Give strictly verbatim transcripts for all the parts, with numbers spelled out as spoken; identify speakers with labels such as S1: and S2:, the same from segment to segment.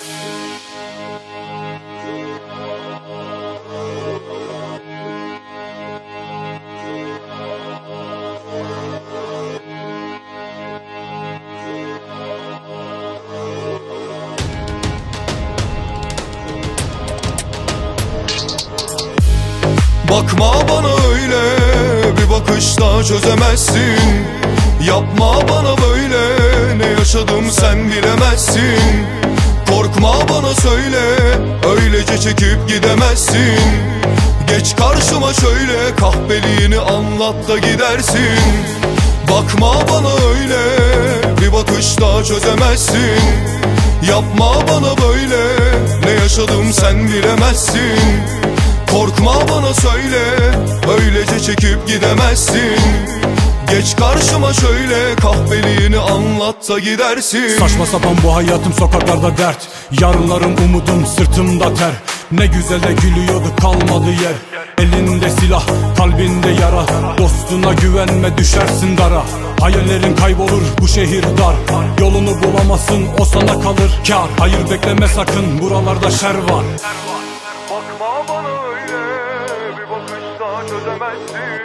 S1: Bakma bana öyle, bir bakışta çözemezsin. Yapma bana böyle, ne yaşadım sen bilemezsin. Korkma bana söyle, öylece çekip gidemezsin. Geç karşıma şöyle, kahpeliğini anlat da gidersin. Bakma bana öyle, bir bakışta çözemezsin. Yapma bana böyle, ne yaşadım sen bilemezsin. Korkma bana söyle, öylece çekip gidemezsin. Geç karşıma şöyle, kahpeliğini anlat da gidersin.
S2: Saçma sapan bu hayatım, sokaklarda dert. Yarınlarım umudum, sırtımda ter. Ne güzel de gülüyordu, kalmadı yer. Elinde silah, kalbinde yara. Dostuna güvenme, düşersin dara. Hayallerin kaybolur, bu şehir dar. Yolunu bulamazsın, o sana kalır kar. Hayır bekleme sakın, buralarda şer var.
S1: Bakma bana öyle, bir bakışta çözemezsin.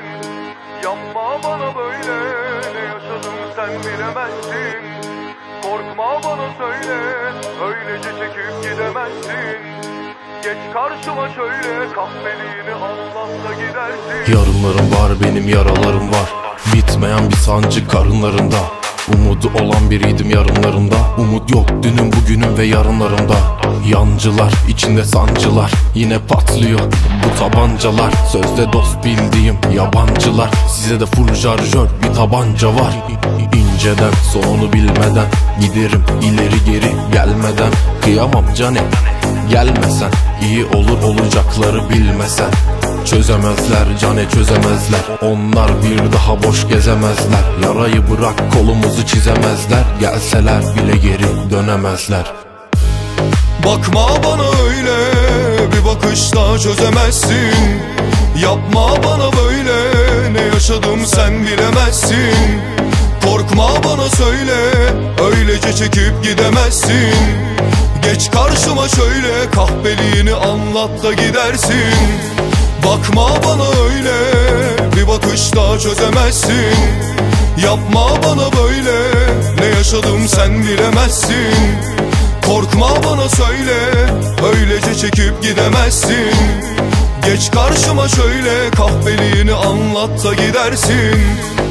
S1: Yapma bana böyle, ne yaşadım sen bilemezsin. Korkma bana söyle, öylece çekip gidemezsin. Geç karşıma şöyle, kahpeliğini anlat da gidersin.
S3: Yarınlarım var, benim yaralarım var. Bitmeyen bir sancı karınlarında. Umudu olan biriydim yarınlarında. Umut yok dünüm, bugünüm ve yarınlarımda. Yancılar, içinde sancılar, yine patlıyor bu tabancalar. Sözde dost bildiğim yabancılar. Size de full şarjör bir tabanca var. İnceden, sonunu bilmeden giderim ileri geri gelmeden. Kıyamam cane, gelmesen iyi olur, olacakları bilmesen. Çözemezler cane, çözemezler. Onlar bir daha boş gezemezler. Yarayı bırak, kolumuzu çizemezler. Gelseler bile geri dönemezler.
S1: Bakma bana öyle, bir bakışta çözemezsin. Yapma bana böyle, ne yaşadım sen bilemezsin. Korkma bana söyle, öylece çekip gidemezsin. Geç karşıma şöyle, kahpeliğini anlat da gidersin. Bakma bana öyle, bir bakışta çözemezsin. Yapma bana böyle, ne yaşadım sen bilemezsin. Korkma bana söyle, öylece çekip gidemezsin. Geç karşıma şöyle, kahpeliğini anlat da gidersin.